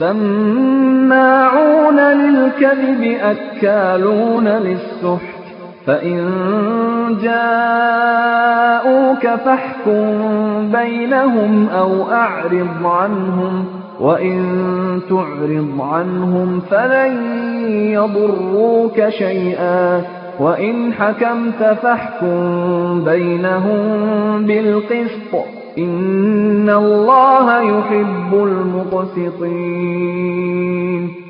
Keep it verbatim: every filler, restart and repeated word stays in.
سماعون للكذب أكالون للسحت فإن جاءوك فاحكم بينهم أو أعرض عنهم وإن تعرض عنهم فلن يضروك شيئا وإن حكمت فاحكم بينهم بالقسط إن الله يحب المقسطين